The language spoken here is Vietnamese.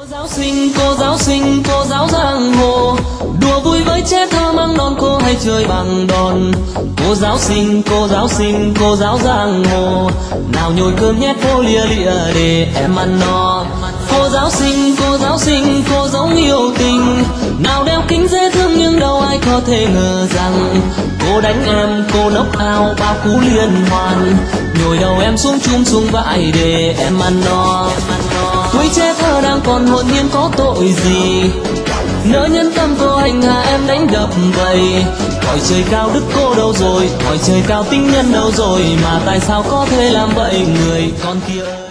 cô giáo xinh, cô giáo giang hồ, đùa vui với trẻ thơ mang non cô hay chơi bằng đòn. Cô giáo xinh, cô giáo xinh, cô giáo giang hồ, nào nhồi cơm nhét vô lia lịa để em ăn no. Cô giáo xinh, cô giáo xinh, cô giống yêu tình, nào đeo kính dễ thương nhưng đâu ai có thể ngờ rằng cô đánh em, cô nốc ao bao cú liên hoàn, nhồi đầu em xuống chum xuống vại để em ăn no. Tuổi trẻ thơ đang còn hồn nhiên có tội gì, nỡ nhân tâm cô hành hạ em đánh đập vậy. Hỏi trời cao đức cô đâu rồi, hỏi trời cao tính nhân đâu rồi, mà tại sao có thể làm vậy người con kia ơi.